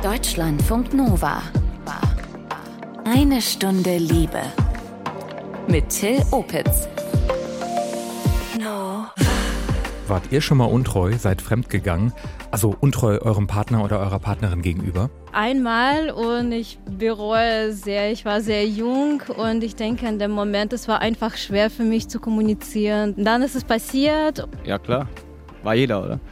Deutschlandfunk Nova. Eine Stunde Liebe. Mit Till Opitz. Wart ihr schon mal untreu, seid fremdgegangen? Also untreu eurem Partner oder eurer Partnerin gegenüber? Einmal und ich bereue sehr. Ich war sehr jung und ich denke in dem Moment, es war einfach schwer für mich zu kommunizieren. Dann ist es passiert. Ja klar, war jeder, oder?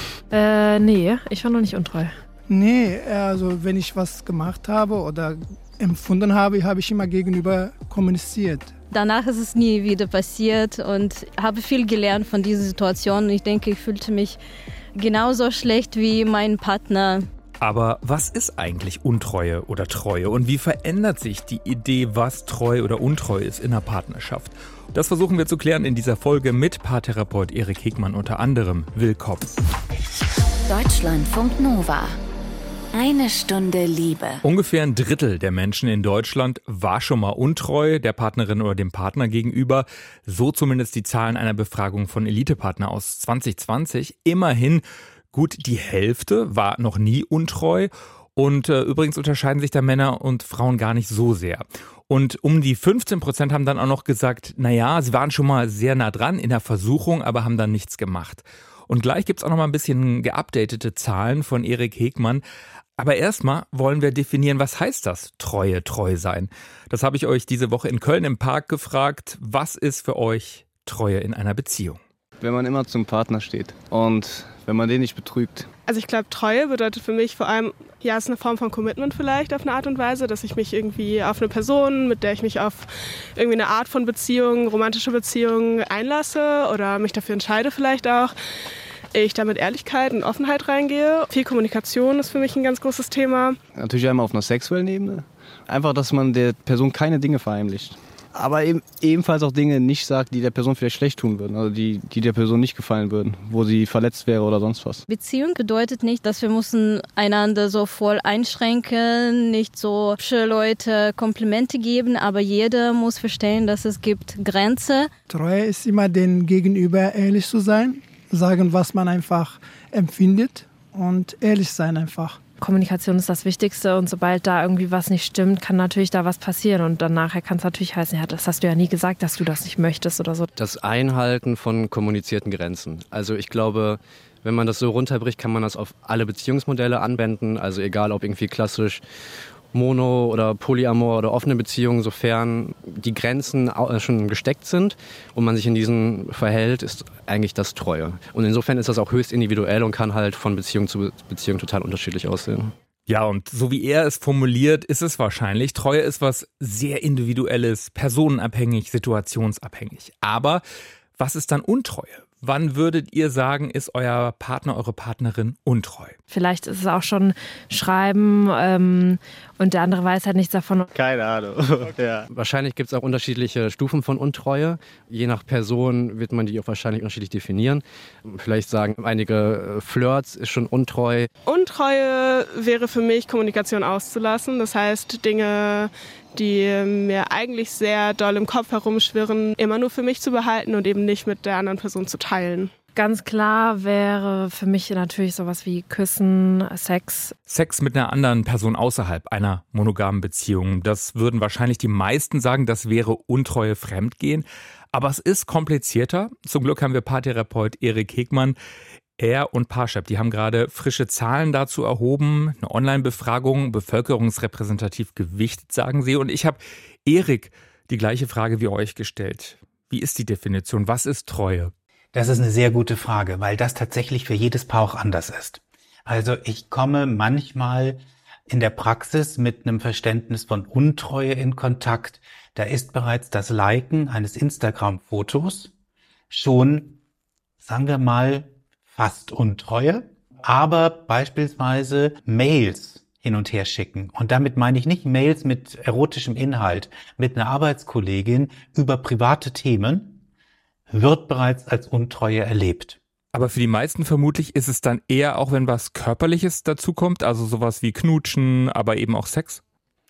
Nee, ich war noch nicht untreu. Nee, also wenn ich was gemacht habe oder empfunden habe, habe ich immer gegenüber kommuniziert. Danach ist es nie wieder passiert und habe viel gelernt von dieser Situation. Und ich denke, ich fühlte mich genauso schlecht wie mein Partner. Aber was ist eigentlich Untreue oder Treue und wie verändert sich die Idee, was treu oder untreu ist in einer Partnerschaft? Das versuchen wir zu klären in dieser Folge mit Paartherapeut Erik Hegmann unter anderem. Willkommen. Deutschlandfunk Nova. Eine Stunde Liebe. Ungefähr ein Drittel der Menschen in Deutschland war schon mal untreu der Partnerin oder dem Partner gegenüber. So zumindest die Zahlen einer Befragung von Elite-Partner aus 2020. Immerhin gut die Hälfte war noch nie untreu. Und übrigens unterscheiden sich da Männer und Frauen gar nicht so sehr. Und um die 15% haben dann auch noch gesagt, naja, sie waren schon mal sehr nah dran in der Versuchung, aber haben dann nichts gemacht. Und gleich gibt's auch noch mal ein bisschen geupdatete Zahlen von Erik Hegmann. Aber erstmal wollen wir definieren, was heißt das, treu sein? Das habe ich euch diese Woche in Köln im Park gefragt. Was ist für euch Treue in einer Beziehung? Wenn man immer zum Partner steht und wenn man den nicht betrügt. Also ich glaube, Treue bedeutet für mich vor allem, ja, es ist eine Form von Commitment vielleicht auf eine Art und Weise, dass ich mich irgendwie auf eine Person, mit der ich mich auf irgendwie eine Art von Beziehung, romantische Beziehung einlasse oder mich dafür entscheide vielleicht auch. Ich da mit Ehrlichkeit und Offenheit reingehe. Viel Kommunikation ist für mich ein ganz großes Thema. Natürlich einmal auf einer sexuellen Ebene. Einfach, dass man der Person keine Dinge verheimlicht. Aber ebenfalls auch Dinge nicht sagt, die der Person vielleicht schlecht tun würden. Also die der Person nicht gefallen würden, wo sie verletzt wäre oder sonst was. Beziehung bedeutet nicht, dass wir müssen einander so voll einschränken, nicht so hübsche Leute Komplimente geben, aber jeder muss verstehen, dass es gibt Grenzen. Treue ist immer dem Gegenüber ehrlich zu sein, sagen, was man einfach empfindet und ehrlich sein einfach. Kommunikation ist das Wichtigste und sobald da irgendwie was nicht stimmt, kann natürlich da was passieren und dann nachher kann es natürlich heißen, ja, das hast du ja nie gesagt, dass du das nicht möchtest oder so. Das Einhalten von kommunizierten Grenzen. Also ich glaube, wenn man das so runterbricht, kann man das auf alle Beziehungsmodelle anwenden, also egal ob irgendwie klassisch Mono- oder Polyamor oder offene Beziehungen, sofern die Grenzen schon gesteckt sind und man sich in diesen verhält, ist eigentlich das Treue. Und insofern ist das auch höchst individuell und kann halt von Beziehung zu Beziehung total unterschiedlich aussehen. Ja, und so wie er es formuliert, ist es wahrscheinlich. Treue ist was sehr Individuelles, personenabhängig, situationsabhängig. Aber was ist dann Untreue? Wann würdet ihr sagen, ist euer Partner, eure Partnerin untreu? Vielleicht ist es auch schon Schreiben und der andere weiß halt nichts davon. Keine Ahnung. Ja. Wahrscheinlich gibt es auch unterschiedliche Stufen von Untreue. Je nach Person wird man die auch wahrscheinlich unterschiedlich definieren. Vielleicht sagen einige, Flirts ist schon untreu. Untreue wäre für mich, Kommunikation auszulassen. Das heißt, Dinge, die mir eigentlich sehr doll im Kopf herumschwirren, immer nur für mich zu behalten und eben nicht mit der anderen Person zu teilen. Ganz klar wäre für mich natürlich sowas wie Küssen, Sex. Sex mit einer anderen Person außerhalb einer monogamen Beziehung. Das würden wahrscheinlich die meisten sagen, das wäre Untreue, Fremdgehen. Aber es ist komplizierter. Zum Glück haben wir Paartherapeut Erik Hegmann. Er und Parship, die haben gerade frische Zahlen dazu erhoben, eine Online-Befragung, bevölkerungsrepräsentativ gewichtet, sagen sie. Und ich habe Erik die gleiche Frage wie euch gestellt. Wie ist die Definition? Was ist Treue? Das ist eine sehr gute Frage, weil das tatsächlich für jedes Paar auch anders ist. Also ich komme manchmal in der Praxis mit einem Verständnis von Untreue in Kontakt. Da ist bereits das Liken eines Instagram-Fotos schon, sagen wir mal, fast Untreue, aber beispielsweise Mails hin und her schicken. Und damit meine ich nicht Mails mit erotischem Inhalt, mit einer Arbeitskollegin über private Themen, wird bereits als Untreue erlebt. Aber für die meisten vermutlich ist es dann eher auch, wenn was Körperliches dazukommt, also sowas wie Knutschen, aber eben auch Sex?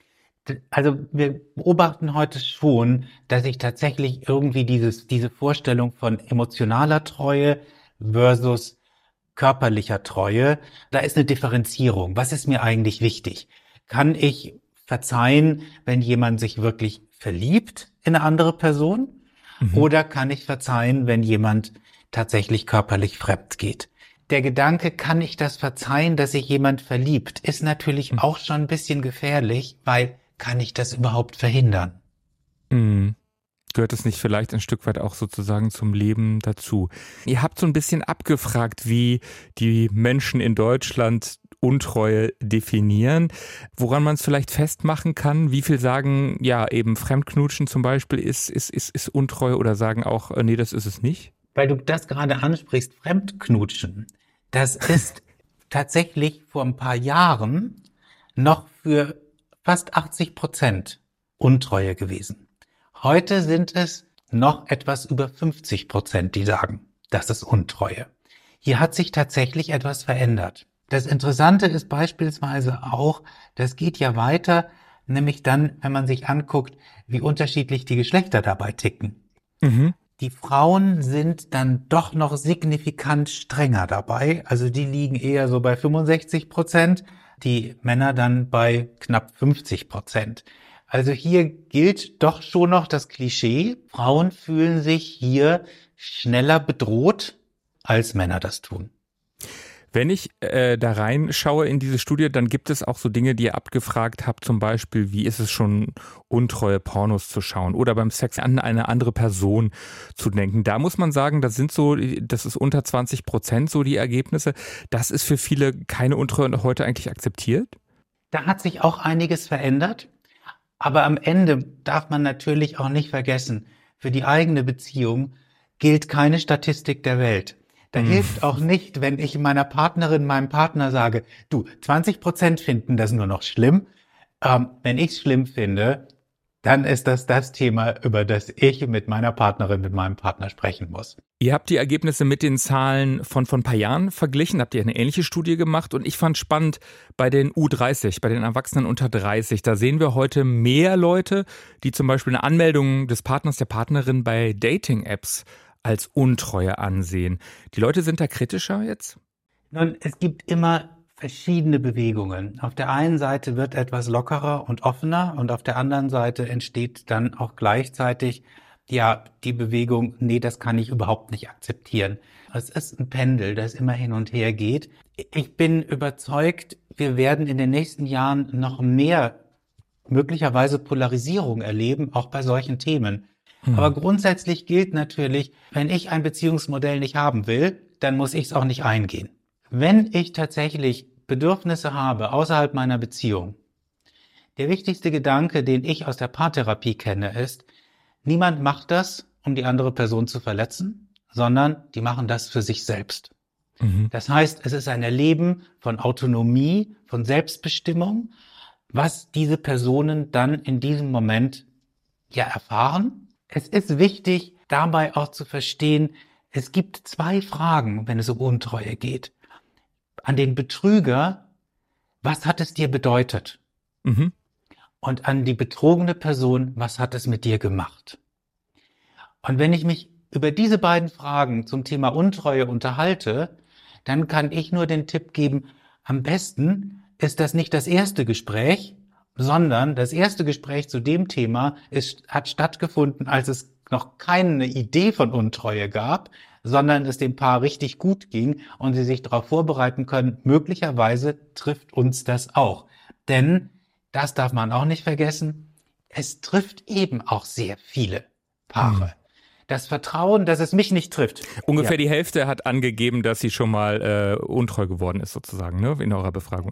Also wir beobachten heute schon, dass sich tatsächlich irgendwie diese Vorstellung von emotionaler Treue versus körperlicher Treue, da ist eine Differenzierung. Was ist mir eigentlich wichtig? Kann ich verzeihen, wenn jemand sich wirklich verliebt in eine andere Person? Oder kann ich verzeihen, wenn jemand tatsächlich körperlich fremd geht? Der Gedanke, kann ich das verzeihen, dass sich jemand verliebt, ist natürlich auch schon ein bisschen gefährlich, weil kann ich das überhaupt verhindern? Gehört es nicht vielleicht ein Stück weit auch sozusagen zum Leben dazu? Ihr habt so ein bisschen abgefragt, wie die Menschen in Deutschland Untreue definieren, woran man es vielleicht festmachen kann. Wie viel sagen, ja, eben Fremdknutschen zum Beispiel ist Untreue oder sagen auch, nee, das ist es nicht? Weil du das gerade ansprichst, Fremdknutschen, das ist tatsächlich vor ein paar Jahren noch für fast 80% Untreue gewesen. Heute sind es noch etwas über 50%, die sagen, das ist Untreue. Hier hat sich tatsächlich etwas verändert. Das Interessante ist beispielsweise auch, das geht ja weiter, nämlich dann, wenn man sich anguckt, wie unterschiedlich die Geschlechter dabei ticken. Die Frauen sind dann doch noch signifikant strenger dabei, also die liegen eher so bei 65%, die Männer dann bei knapp 50%. Also hier gilt doch schon noch das Klischee, Frauen fühlen sich hier schneller bedroht, als Männer das tun. Wenn ich da reinschaue in diese Studie, dann gibt es auch so Dinge, die ihr abgefragt habt, zum Beispiel, wie ist es schon, untreue Pornos zu schauen oder beim Sex an eine andere Person zu denken. Da muss man sagen, das ist unter 20% so die Ergebnisse. Das ist für viele keine Untreue heute eigentlich akzeptiert? Da hat sich auch einiges verändert, aber am Ende darf man natürlich auch nicht vergessen, für die eigene Beziehung gilt keine Statistik der Welt. Da hilft auch nicht, wenn ich meiner Partnerin, meinem Partner sage, du, 20% finden das nur noch schlimm. Wenn ich es schlimm finde, dann ist das Thema, über das ich mit meiner Partnerin, mit meinem Partner sprechen muss. Ihr habt die Ergebnisse mit den Zahlen von ein paar Jahren verglichen, habt ihr eine ähnliche Studie gemacht und ich fand spannend bei den U30, bei den Erwachsenen unter 30, da sehen wir heute mehr Leute, die zum Beispiel eine Anmeldung des Partners, der Partnerin bei Dating-Apps als Untreue ansehen. Die Leute sind da kritischer jetzt? Nun, es gibt immer verschiedene Bewegungen. Auf der einen Seite wird etwas lockerer und offener und auf der anderen Seite entsteht dann auch gleichzeitig die Bewegung, nee, das kann ich überhaupt nicht akzeptieren. Es ist ein Pendel, das immer hin und her geht. Ich bin überzeugt, wir werden in den nächsten Jahren noch mehr möglicherweise Polarisierung erleben, auch bei solchen Themen. Aber grundsätzlich gilt natürlich, wenn ich ein Beziehungsmodell nicht haben will, dann muss ich es auch nicht eingehen. Wenn ich tatsächlich Bedürfnisse habe außerhalb meiner Beziehung, der wichtigste Gedanke, den ich aus der Paartherapie kenne, ist, niemand macht das, um die andere Person zu verletzen, sondern die machen das für sich selbst. Das heißt, es ist ein Erleben von Autonomie, von Selbstbestimmung, was diese Personen dann in diesem Moment erfahren. Es ist wichtig, dabei auch zu verstehen, es gibt zwei Fragen, wenn es um Untreue geht. An den Betrüger, was hat es dir bedeutet? Und an die betrogene Person, was hat es mit dir gemacht? Und wenn ich mich über diese beiden Fragen zum Thema Untreue unterhalte, dann kann ich nur den Tipp geben, am besten ist das nicht das erste Gespräch, sondern das erste Gespräch zu dem Thema hat stattgefunden, als es noch keine Idee von Untreue gab, sondern es dem Paar richtig gut ging und sie sich darauf vorbereiten können, möglicherweise trifft uns das auch. Denn, das darf man auch nicht vergessen, es trifft eben auch sehr viele Paare. Das Vertrauen, dass es mich nicht trifft. Ungefähr die Hälfte hat angegeben, dass sie schon mal untreu geworden ist, sozusagen, ne, in eurer Befragung.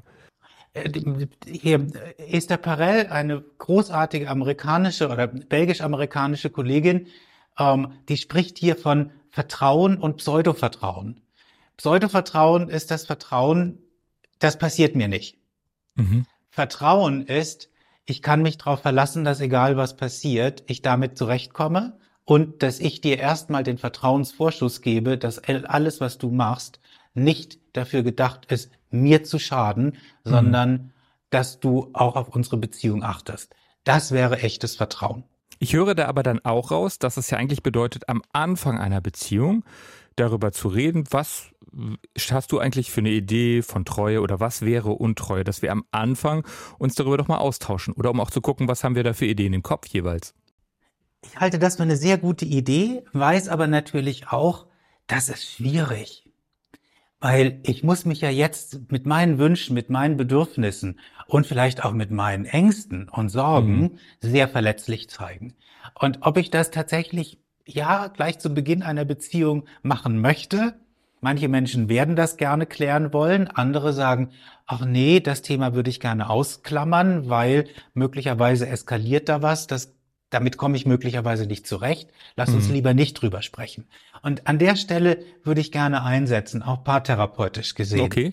Hier, Esther Perel, eine großartige amerikanische oder belgisch-amerikanische Kollegin, die spricht hier von Vertrauen und Pseudovertrauen. Pseudovertrauen ist das Vertrauen, das passiert mir nicht. Vertrauen ist, ich kann mich darauf verlassen, dass egal was passiert, ich damit zurechtkomme und dass ich dir erstmal den Vertrauensvorschuss gebe, dass alles, was du machst, nicht dafür gedacht ist, mir zu schaden, sondern dass du auch auf unsere Beziehung achtest. Das wäre echtes Vertrauen. Ich höre da aber dann auch raus, dass es ja eigentlich bedeutet, am Anfang einer Beziehung, darüber zu reden, was hast du eigentlich für eine Idee von Treue oder was wäre Untreue, dass wir am Anfang uns darüber doch mal austauschen oder um auch zu gucken, was haben wir da für Ideen im Kopf jeweils. Ich halte das für eine sehr gute Idee, weiß aber natürlich auch, das ist schwierig. Weil ich muss mich ja jetzt mit meinen Wünschen, mit meinen Bedürfnissen und vielleicht auch mit meinen Ängsten und Sorgen sehr verletzlich zeigen. Und ob ich das tatsächlich, gleich zu Beginn einer Beziehung machen möchte, manche Menschen werden das gerne klären wollen, andere sagen, ach nee, das Thema würde ich gerne ausklammern, weil möglicherweise eskaliert da was, damit komme ich möglicherweise nicht zurecht. Lass uns lieber nicht drüber sprechen. Und an der Stelle würde ich gerne einsetzen, auch paartherapeutisch gesehen. Okay.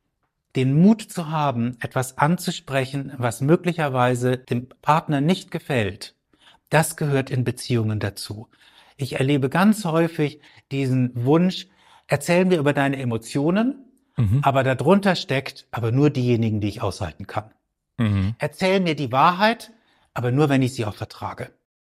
Den Mut zu haben, etwas anzusprechen, was möglicherweise dem Partner nicht gefällt, das gehört in Beziehungen dazu. Ich erlebe ganz häufig diesen Wunsch, erzähl mir über deine Emotionen, aber darunter steckt aber nur diejenigen, die ich aushalten kann. Erzähl mir die Wahrheit, aber nur, wenn ich sie auch vertrage.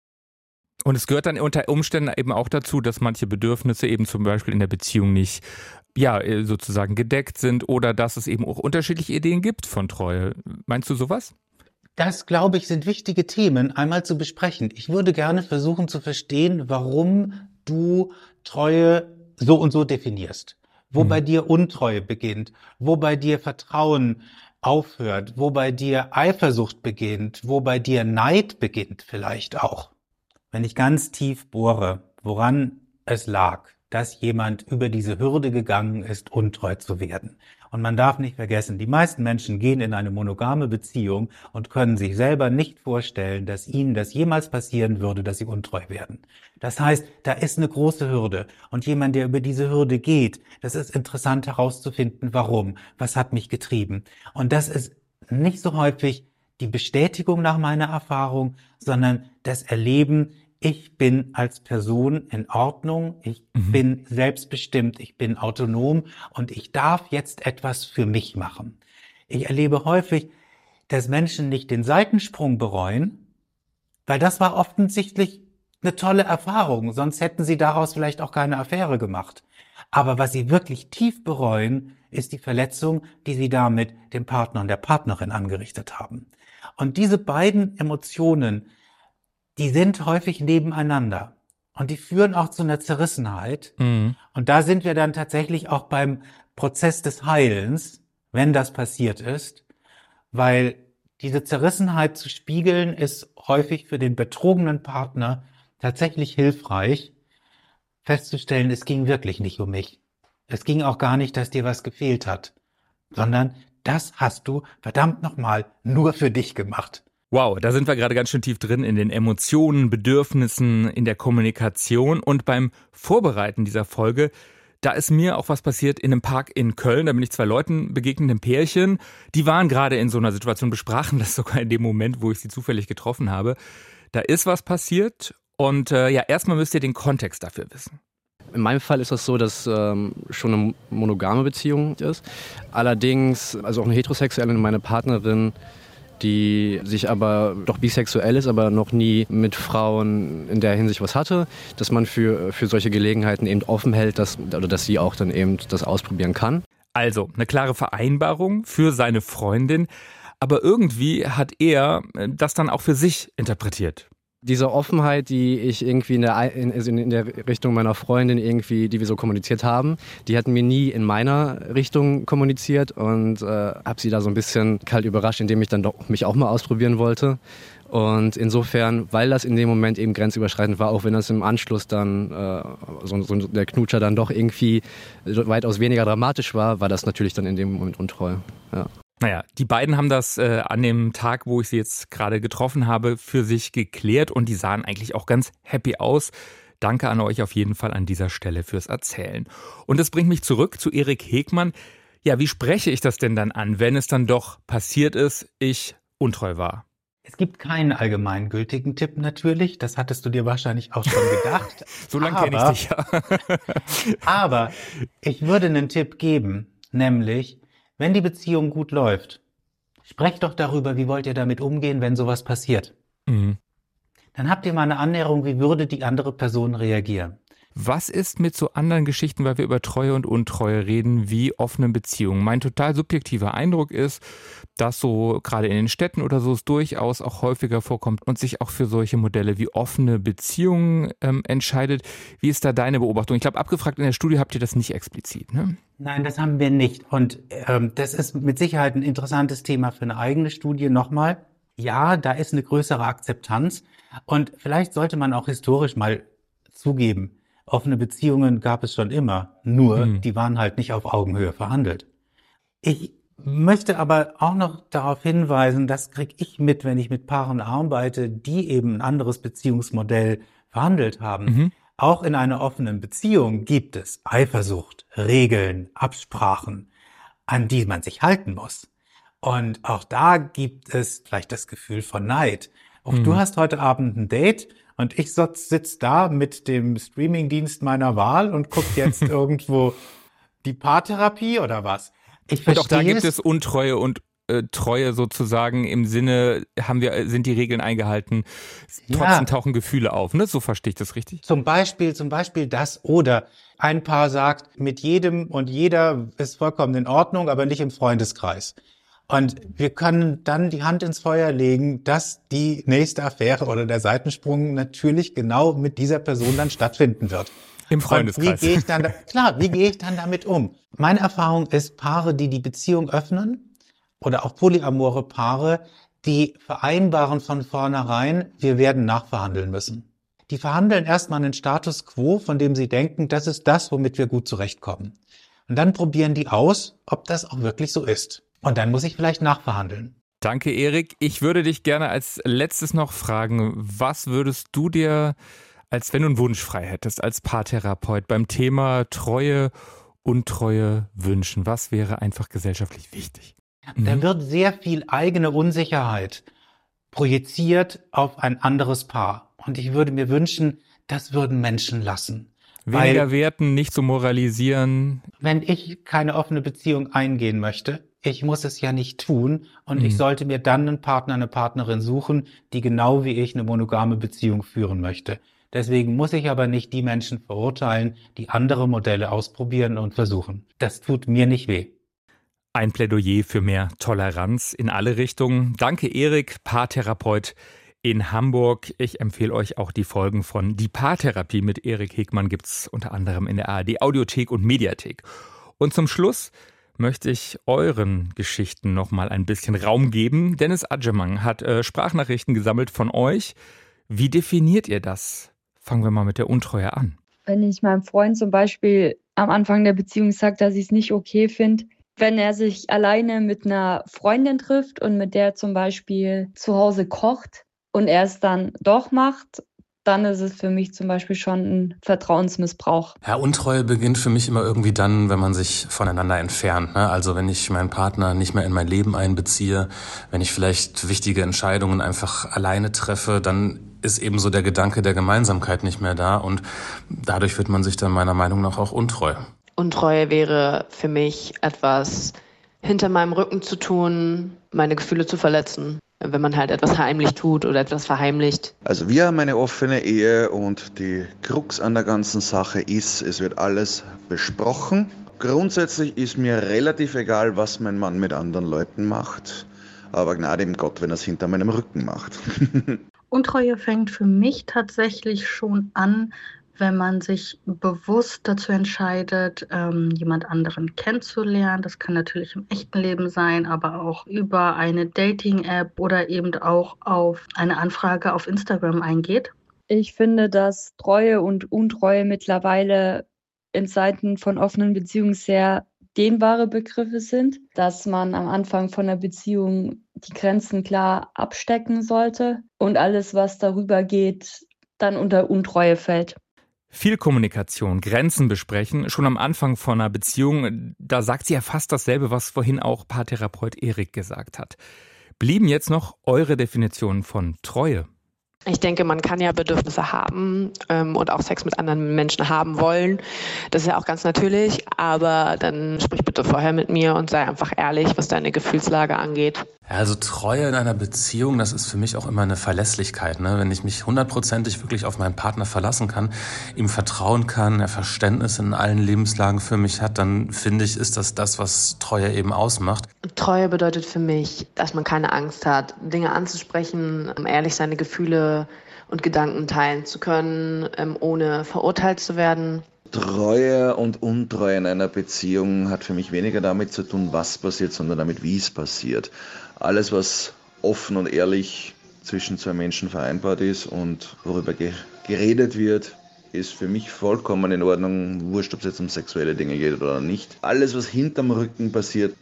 Und es gehört dann unter Umständen eben auch dazu, dass manche Bedürfnisse eben zum Beispiel in der Beziehung nicht, sozusagen gedeckt sind oder dass es eben auch unterschiedliche Ideen gibt von Treue. Meinst du sowas? Das, glaube ich, sind wichtige Themen einmal zu besprechen. Ich würde gerne versuchen zu verstehen, warum du Treue so und so definierst. Wo bei dir Untreue beginnt, wo bei dir Vertrauen aufhört, wo bei dir Eifersucht beginnt, wo bei dir Neid beginnt vielleicht auch. Wenn ich ganz tief bohre, woran es lag, dass jemand über diese Hürde gegangen ist, untreu zu werden. Und man darf nicht vergessen, die meisten Menschen gehen in eine monogame Beziehung und können sich selber nicht vorstellen, dass ihnen das jemals passieren würde, dass sie untreu werden. Das heißt, da ist eine große Hürde. Und jemand, der über diese Hürde geht, das ist interessant herauszufinden, warum, was hat mich getrieben. Und das ist nicht so häufig die Bestätigung nach meiner Erfahrung, sondern das Erleben, ich bin als Person in Ordnung, ich bin selbstbestimmt, ich bin autonom und ich darf jetzt etwas für mich machen. Ich erlebe häufig, dass Menschen nicht den Seitensprung bereuen, weil das war offensichtlich eine tolle Erfahrung, sonst hätten sie daraus vielleicht auch keine Affäre gemacht. Aber was sie wirklich tief bereuen, ist die Verletzung, die sie damit dem Partner und der Partnerin angerichtet haben. Und diese beiden Emotionen, die sind häufig nebeneinander und die führen auch zu einer Zerrissenheit. Und da sind wir dann tatsächlich auch beim Prozess des Heilens, wenn das passiert ist, weil diese Zerrissenheit zu spiegeln ist häufig für den betrogenen Partner tatsächlich hilfreich, festzustellen, es ging wirklich nicht um mich. Es ging auch gar nicht, dass dir was gefehlt hat, sondern das hast du verdammt nochmal nur für dich gemacht. Wow, da sind wir gerade ganz schön tief drin in den Emotionen, Bedürfnissen, in der Kommunikation und beim Vorbereiten dieser Folge, da ist mir auch was passiert in einem Park in Köln. Da bin ich 2 Leuten begegnet, einem Pärchen. Die waren gerade in so einer Situation, besprachen das sogar in dem Moment, wo ich sie zufällig getroffen habe. Da ist was passiert und erstmal müsst ihr den Kontext dafür wissen. In meinem Fall ist das so, dass schon eine monogame Beziehung ist. Allerdings, also auch eine heterosexuelle, meine Partnerin, die sich aber doch bisexuell ist, aber noch nie mit Frauen in der Hinsicht was hatte, dass man für solche Gelegenheiten eben offen hält, dass sie auch dann eben das ausprobieren kann. Also eine klare Vereinbarung für seine Freundin, aber irgendwie hat er das dann auch für sich interpretiert. Diese Offenheit, die ich irgendwie in der Richtung meiner Freundin irgendwie, die wir so kommuniziert haben, die hat mir nie in meiner Richtung kommuniziert und habe sie da so ein bisschen kalt überrascht, indem ich dann doch mich auch mal ausprobieren wollte. Und insofern, weil das in dem Moment eben grenzüberschreitend war, auch wenn das im Anschluss dann der Knutscher dann doch irgendwie weitaus weniger dramatisch war, war das natürlich dann in dem Moment untreu. Ja. Naja, die beiden haben das an dem Tag, wo ich sie jetzt gerade getroffen habe, für sich geklärt und die sahen eigentlich auch ganz happy aus. Danke an euch auf jeden Fall an dieser Stelle fürs Erzählen. Und das bringt mich zurück zu Erik Hegmann. Ja, wie spreche ich das denn dann an, wenn es dann doch passiert ist, ich untreu war? Es gibt keinen allgemeingültigen Tipp natürlich, das hattest du dir wahrscheinlich auch schon gedacht. So lange kenne ich dich ja. Aber ich würde einen Tipp geben, nämlich, wenn die Beziehung gut läuft, sprecht doch darüber, wie wollt ihr damit umgehen, wenn sowas passiert. Dann habt ihr mal eine Annäherung, wie würde die andere Person reagieren. Was ist mit so anderen Geschichten, weil wir über Treue und Untreue reden, wie offene Beziehungen? Mein total subjektiver Eindruck ist, dass so gerade in den Städten oder so es durchaus auch häufiger vorkommt und sich auch für solche Modelle wie offene Beziehungen entscheidet. Wie ist da deine Beobachtung? Ich glaube, abgefragt in der Studie habt ihr das nicht explizit, ne? Nein, das haben wir nicht. Und das ist mit Sicherheit ein interessantes Thema für eine eigene Studie. Nochmal, ja, da ist eine größere Akzeptanz. Und vielleicht sollte man auch historisch mal zugeben, offene Beziehungen gab es schon immer, nur die waren halt nicht auf Augenhöhe verhandelt. Ich möchte aber auch noch darauf hinweisen, das kriege ich mit, wenn ich mit Paaren arbeite, die eben ein anderes Beziehungsmodell verhandelt haben. Auch in einer offenen Beziehung gibt es Eifersucht, Regeln, Absprachen, an die man sich halten muss. Und auch da gibt es vielleicht das Gefühl von Neid. Auch du hast heute Abend ein Date und ich sitze da mit dem Streamingdienst meiner Wahl und gucke jetzt irgendwo die Paartherapie oder was. Ich verstehe. Und auch da gibt es Untreue und Treue sozusagen im Sinne, sind die Regeln eingehalten, trotzdem tauchen Gefühle auf, ne? So verstehe ich das richtig? Zum Beispiel das, oder ein Paar sagt, mit jedem und jeder ist vollkommen in Ordnung, aber nicht im Freundeskreis. Und wir können dann die Hand ins Feuer legen, dass die nächste Affäre oder der Seitensprung natürlich genau mit dieser Person dann stattfinden wird. Im Freundeskreis. Wie gehe ich dann damit um? Meine Erfahrung ist, Paare, die die Beziehung öffnen oder auch polyamore Paare, die vereinbaren von vornherein, wir werden nachverhandeln müssen. Die verhandeln erstmal einen Status quo, von dem sie denken, das ist das, womit wir gut zurechtkommen. Und dann probieren die aus, ob das auch wirklich so ist. Und dann muss ich vielleicht nachverhandeln. Danke, Erik. Ich würde dich gerne als letztes noch fragen, was würdest du dir, als wenn du einen Wunsch frei hättest, als Paartherapeut beim Thema Treue, Untreue wünschen? Was wäre einfach gesellschaftlich wichtig? Da wird sehr viel eigene Unsicherheit projiziert auf ein anderes Paar. Und ich würde mir wünschen, das würden Menschen lassen. Weniger werten, nicht so moralisieren. Wenn ich keine offene Beziehung eingehen möchte, ich muss es ja nicht tun und ich sollte mir dann einen Partner, eine Partnerin suchen, die genau wie ich eine monogame Beziehung führen möchte. Deswegen muss ich aber nicht die Menschen verurteilen, die andere Modelle ausprobieren und versuchen. Das tut mir nicht weh. Ein Plädoyer für mehr Toleranz in alle Richtungen. Danke, Erik, Paartherapeut in Hamburg. Ich empfehle euch auch die Folgen von Die Paartherapie mit Erik Hegmann gibt's unter anderem in der ARD Audiothek und Mediathek. Und zum Schluss möchte ich euren Geschichten noch mal ein bisschen Raum geben. Dennis Adjemang hat Sprachnachrichten gesammelt von euch. Wie definiert ihr das? Fangen wir mal mit der Untreue an. Wenn ich meinem Freund zum Beispiel am Anfang der Beziehung sage, dass ich es nicht okay finde, wenn er sich alleine mit einer Freundin trifft und mit der zum Beispiel zu Hause kocht und er es dann doch macht, dann ist es für mich zum Beispiel schon ein Vertrauensmissbrauch. Ja, Untreue beginnt für mich immer irgendwie dann, wenn man sich voneinander entfernt, ne? Also wenn ich meinen Partner nicht mehr in mein Leben einbeziehe, wenn ich vielleicht wichtige Entscheidungen einfach alleine treffe, dann ist eben so der Gedanke der Gemeinsamkeit nicht mehr da und dadurch wird man sich dann meiner Meinung nach auch untreu. Untreue wäre für mich etwas hinter meinem Rücken zu tun, meine Gefühle zu verletzen. Wenn man halt etwas heimlich tut oder etwas verheimlicht. Also wir haben eine offene Ehe und die Krux an der ganzen Sache ist, es wird alles besprochen. Grundsätzlich ist mir relativ egal, was mein Mann mit anderen Leuten macht, aber Gnade ihm Gott, wenn er es hinter meinem Rücken macht. Untreue fängt für mich tatsächlich schon an, wenn man sich bewusst dazu entscheidet, jemand anderen kennenzulernen. Das kann natürlich im echten Leben sein, aber auch über eine Dating-App oder eben auch auf eine Anfrage auf Instagram eingeht. Ich finde, dass Treue und Untreue mittlerweile in Zeiten von offenen Beziehungen sehr dehnbare Begriffe sind, dass man am Anfang von der Beziehung die Grenzen klar abstecken sollte und alles, was darüber geht, dann unter Untreue fällt. Viel Kommunikation, Grenzen besprechen, schon am Anfang von einer Beziehung, da sagt sie ja fast dasselbe, was vorhin auch Paartherapeut Erik gesagt hat. Blieben jetzt noch eure Definitionen von Treue? Ich denke, man kann ja Bedürfnisse haben und auch Sex mit anderen Menschen haben wollen. Das ist ja auch ganz natürlich, aber dann sprich bitte vorher mit mir und sei einfach ehrlich, was deine Gefühlslage angeht. Ja, also Treue in einer Beziehung, das ist für mich auch immer eine Verlässlichkeit, ne? Wenn ich mich 100%ig wirklich auf meinen Partner verlassen kann, ihm vertrauen kann, er Verständnis in allen Lebenslagen für mich hat, dann finde ich, ist das, was Treue eben ausmacht. Treue bedeutet für mich, dass man keine Angst hat, Dinge anzusprechen, ehrlich seine Gefühle und Gedanken teilen zu können, ohne verurteilt zu werden. Treue und Untreue in einer Beziehung hat für mich weniger damit zu tun, was passiert, sondern damit, wie es passiert. Alles, was offen und ehrlich zwischen zwei Menschen vereinbart ist und worüber geredet wird, ist für mich vollkommen in Ordnung, wurscht, ob es jetzt um sexuelle Dinge geht oder nicht. Alles, was hinterm Rücken passiert,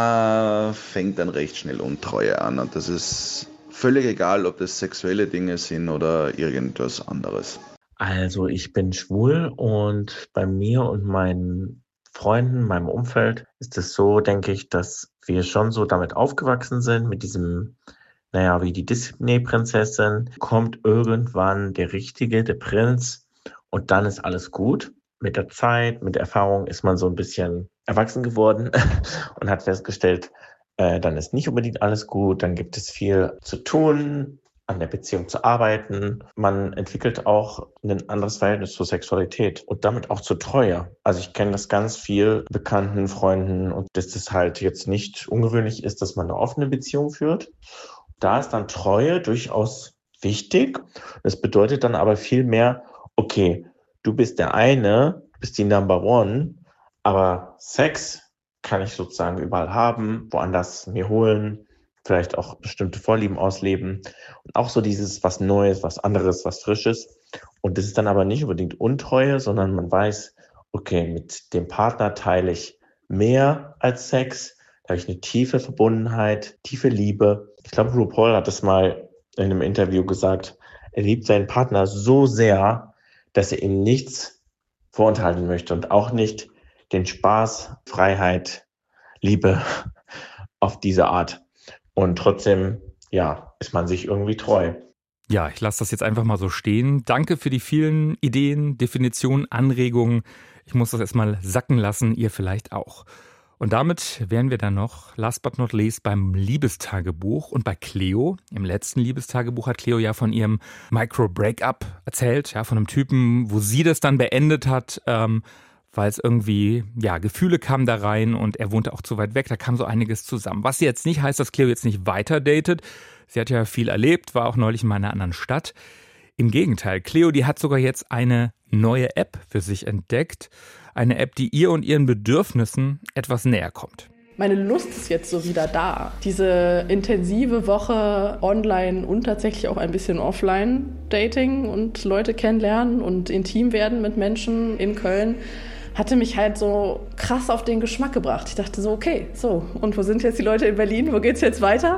da fängt dann recht schnell Untreue an. Und das ist völlig egal, ob das sexuelle Dinge sind oder irgendwas anderes. Also ich bin schwul und bei mir und meinen Freunden, meinem Umfeld ist es so, denke ich, dass wir schon so damit aufgewachsen sind, mit diesem, wie die Disney-Prinzessin, kommt irgendwann der Richtige, der Prinz und dann ist alles gut. Mit der Zeit, mit der Erfahrung ist man so ein bisschen erwachsen geworden und hat festgestellt, dann ist nicht unbedingt alles gut, dann gibt es viel zu tun, an der Beziehung zu arbeiten. Man entwickelt auch ein anderes Verhältnis zur Sexualität und damit auch zur Treue. Also ich kenne das ganz viel Bekannten, Freunden und dass das halt jetzt nicht ungewöhnlich ist, dass man eine offene Beziehung führt. Da ist dann Treue durchaus wichtig. Das bedeutet dann aber viel mehr, okay, du bist der eine, bist die Number One, aber Sex kann ich sozusagen überall haben, woanders mir holen, vielleicht auch bestimmte Vorlieben ausleben und auch so dieses was Neues, was anderes, was Frisches. Und das ist dann aber nicht unbedingt Untreue, sondern man weiß, okay, mit dem Partner teile ich mehr als Sex, da habe ich eine tiefe Verbundenheit, tiefe Liebe. Ich glaube, RuPaul hat das mal in einem Interview gesagt, er liebt seinen Partner so sehr, dass er ihm nichts vorenthalten möchte und auch nicht den Spaß, Freiheit, Liebe auf diese Art. Und trotzdem, ist man sich irgendwie treu. Ja, ich lasse das jetzt einfach mal so stehen. Danke für die vielen Ideen, Definitionen, Anregungen. Ich muss das erstmal sacken lassen, ihr vielleicht auch. Und damit wären wir dann noch, last but not least, beim Liebestagebuch und bei Cleo. Im letzten Liebestagebuch hat Cleo ja von ihrem Micro-Breakup erzählt, von einem Typen, wo sie das dann beendet hat, weil es irgendwie, Gefühle kamen da rein und er wohnte auch zu weit weg, da kam so einiges zusammen. Was jetzt nicht heißt, dass Cleo jetzt nicht weiter datet. Sie hat ja viel erlebt, war auch neulich in einer anderen Stadt. Im Gegenteil, Cleo, die hat sogar jetzt eine neue App für sich entdeckt. Eine App, die ihr und ihren Bedürfnissen etwas näher kommt. Meine Lust ist jetzt so wieder da. Diese intensive Woche online und tatsächlich auch ein bisschen offline Dating und Leute kennenlernen und intim werden mit Menschen in Köln hatte mich halt so krass auf den Geschmack gebracht. Ich dachte so, okay, und wo sind jetzt die Leute in Berlin? Wo geht's jetzt weiter?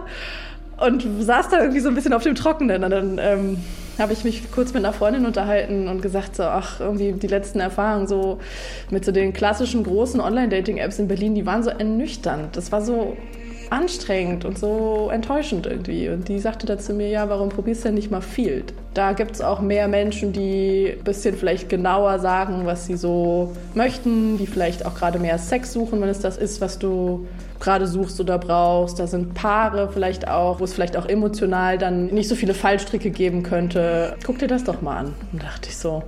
Und saß da irgendwie so ein bisschen auf dem Trockenen. Und dann habe ich mich kurz mit einer Freundin unterhalten und gesagt so, irgendwie die letzten Erfahrungen so mit so den klassischen großen Online-Dating-Apps in Berlin, die waren so ernüchternd. Das war so anstrengend und so enttäuschend irgendwie. Und die sagte dann zu mir, warum probierst du denn nicht mal Feeld? Da gibt es auch mehr Menschen, die ein bisschen vielleicht genauer sagen, was sie so möchten, die vielleicht auch gerade mehr Sex suchen, wenn es das ist, was du gerade suchst oder brauchst. Da sind Paare vielleicht auch, wo es vielleicht auch emotional dann nicht so viele Fallstricke geben könnte. Guck dir das doch mal an. Und da dachte ich so,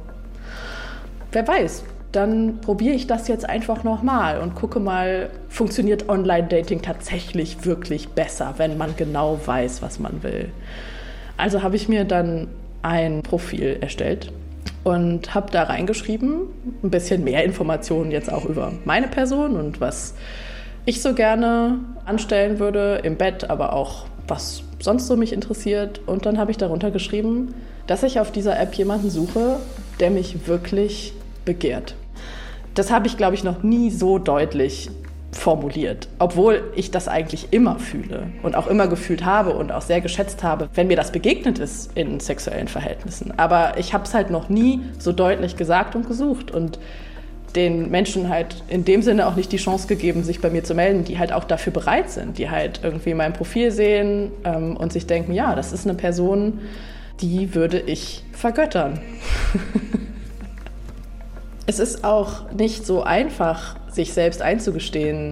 wer weiß, dann probiere ich das jetzt einfach nochmal und gucke mal, funktioniert Online-Dating tatsächlich wirklich besser, wenn man genau weiß, was man will. Also habe ich mir dann ein Profil erstellt und habe da reingeschrieben, ein bisschen mehr Informationen jetzt auch über meine Person und was ich so gerne anstellen würde im Bett, aber auch was sonst so mich interessiert. Und dann habe ich darunter geschrieben, dass ich auf dieser App jemanden suche, der mich wirklich begehrt. Das habe ich, glaube ich, noch nie so deutlich formuliert, obwohl ich das eigentlich immer fühle und auch immer gefühlt habe und auch sehr geschätzt habe, wenn mir das begegnet ist in sexuellen Verhältnissen. Aber ich habe es halt noch nie so deutlich gesagt und gesucht und den Menschen halt in dem Sinne auch nicht die Chance gegeben, sich bei mir zu melden, die halt auch dafür bereit sind, die halt irgendwie mein Profil sehen und sich denken, ja, das ist eine Person, die würde ich vergöttern. Es ist auch nicht so einfach, sich selbst einzugestehen,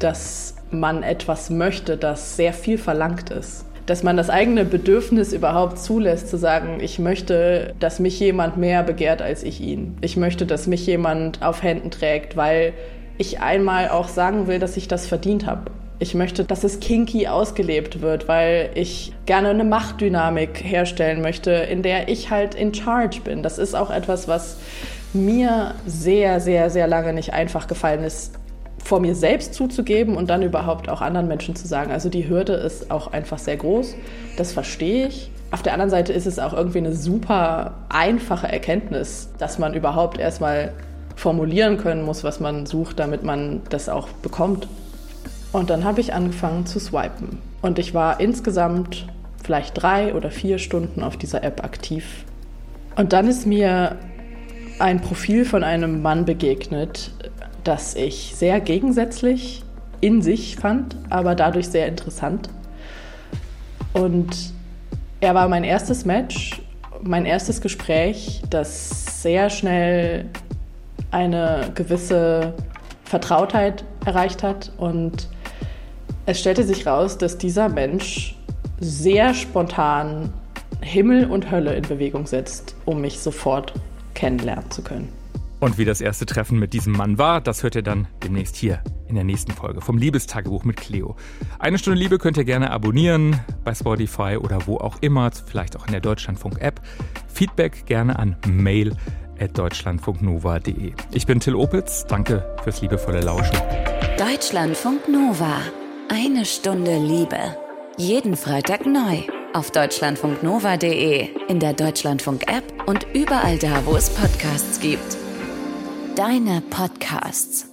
dass man etwas möchte, das sehr viel verlangt ist. Dass man das eigene Bedürfnis überhaupt zulässt, zu sagen, ich möchte, dass mich jemand mehr begehrt als ich ihn. Ich möchte, dass mich jemand auf Händen trägt, weil ich einmal auch sagen will, dass ich das verdient habe. Ich möchte, dass es kinky ausgelebt wird, weil ich gerne eine Machtdynamik herstellen möchte, in der ich halt in charge bin. Das ist auch etwas, was mir sehr, sehr, sehr lange nicht einfach gefallen ist, vor mir selbst zuzugeben und dann überhaupt auch anderen Menschen zu sagen. Also die Hürde ist auch einfach sehr groß, das verstehe ich. Auf der anderen Seite ist es auch irgendwie eine super einfache Erkenntnis, dass man überhaupt erstmal formulieren können muss, was man sucht, damit man das auch bekommt. Und dann habe ich angefangen zu swipen. Und ich war insgesamt vielleicht 3 oder 4 Stunden auf dieser App aktiv. Und dann ist mir ein Profil von einem Mann begegnet, das ich sehr gegensätzlich in sich fand, aber dadurch sehr interessant. Und er war mein erstes Match, mein erstes Gespräch, das sehr schnell eine gewisse Vertrautheit erreicht hat. Und es stellte sich raus, dass dieser Mensch sehr spontan Himmel und Hölle in Bewegung setzt, um mich sofort kennenlernen zu können. Und wie das erste Treffen mit diesem Mann war, das hört ihr dann demnächst hier in der nächsten Folge vom Liebestagebuch mit Cleo. Eine Stunde Liebe könnt ihr gerne abonnieren bei Spotify oder wo auch immer, vielleicht auch in der Deutschlandfunk-App. Feedback gerne an mail@deutschlandfunknova.de. Ich bin Till Opitz, danke fürs liebevolle Lauschen. Deutschlandfunk Nova. Eine Stunde Liebe. Jeden Freitag neu. Auf deutschlandfunknova.de, in der Deutschlandfunk-App und überall da, wo es Podcasts gibt. Deine Podcasts.